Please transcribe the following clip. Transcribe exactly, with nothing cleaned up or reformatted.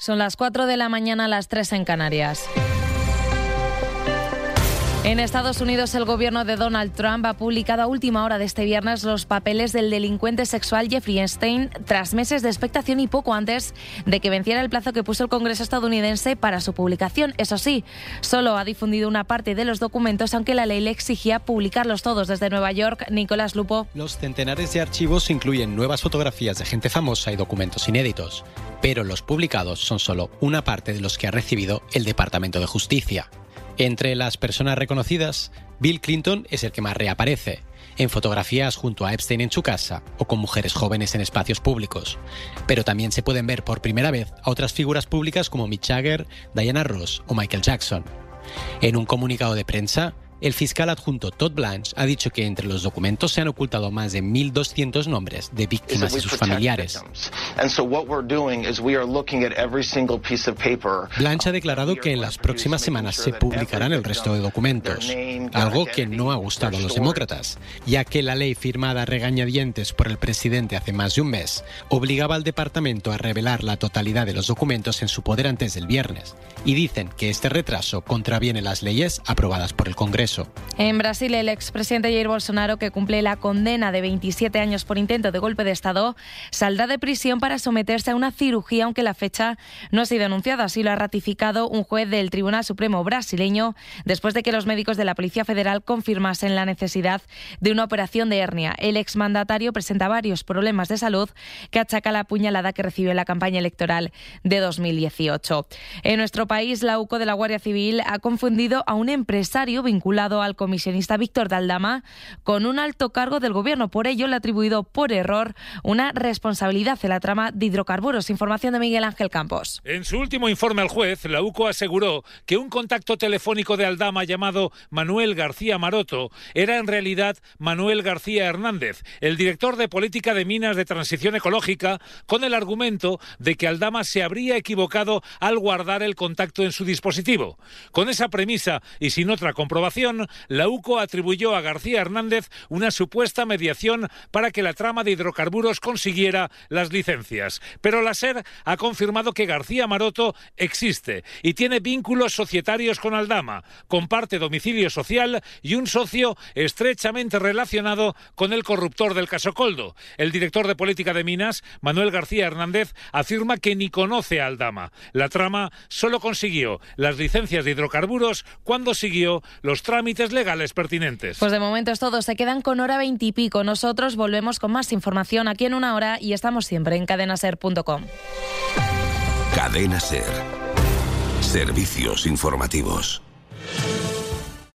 Son las cuatro de la mañana, las tres en Canarias. En Estados Unidos, el gobierno de Donald Trump ha publicado a última hora de este viernes los papeles del delincuente sexual Jeffrey Epstein tras meses de expectación y poco antes de que venciera el plazo que puso el Congreso estadounidense para su publicación. Eso sí, solo ha difundido una parte de los documentos, aunque la ley le exigía publicarlos todos. Desde Nueva York, Nicolás Lupo. Los centenares de archivos incluyen nuevas fotografías de gente famosa y documentos inéditos, pero los publicados son solo una parte de los que ha recibido el Departamento de Justicia. Entre las personas reconocidas, Bill Clinton es el que más reaparece, en fotografías junto a Epstein en su casa o con mujeres jóvenes en espacios públicos. Pero también se pueden ver por primera vez a otras figuras públicas como Mick Jagger, Diana Ross o Michael Jackson. En un comunicado de prensa, el fiscal adjunto Todd Blanche ha dicho que entre los documentos se han ocultado más de mil doscientos nombres de víctimas y sus familiares. Blanche ha declarado que en las próximas semanas se publicarán el resto de documentos, algo que no ha gustado a los demócratas, ya que la ley firmada a regañadientes por el presidente hace más de un mes obligaba al departamento a revelar la totalidad de los documentos en su poder antes del viernes, y dicen que este retraso contraviene las leyes aprobadas por el Congreso. En Brasil, el expresidente Jair Bolsonaro, que cumple la condena de veintisiete años por intento de golpe de Estado, saldrá de prisión para someterse a una cirugía, aunque la fecha no ha sido anunciada. Así lo ha ratificado un juez del Tribunal Supremo brasileño, después de que los médicos de la Policía Federal confirmasen la necesidad de una operación de hernia. El exmandatario presenta varios problemas de salud que achaca la puñalada que recibió en la campaña electoral de dos mil dieciocho. En nuestro país, la U C O de la Guardia Civil ha confundido a un empresario vinculado al comisionista Víctor de Aldama con un alto cargo del gobierno. Por ello, le ha atribuido por error una responsabilidad en la trama de hidrocarburos. Información de Miguel Ángel Campos. En su último informe al juez, la U C O aseguró que un contacto telefónico de Aldama llamado Manuel García Maroto era en realidad Manuel García Hernández, el director de política de minas de transición ecológica, con el argumento de que Aldama se habría equivocado al guardar el contacto en su dispositivo. Con esa premisa y sin otra comprobación, la U C O atribuyó a García Hernández una supuesta mediación para que la trama de hidrocarburos consiguiera las licencias. Pero la SER ha confirmado que García Maroto existe y tiene vínculos societarios con Aldama, comparte domicilio social y un socio estrechamente relacionado con el corruptor del caso Coldo. El director de política de minas, Manuel García Hernández, afirma que ni conoce a Aldama. La trama solo consiguió las licencias de hidrocarburos cuando siguió los trámites legales pertinentes. Pues de momento es todo. Se quedan con hora veintipico. Nosotros volvemos con más información aquí en una hora y estamos siempre en cadena ser punto com. Cadena Ser. Servicios informativos.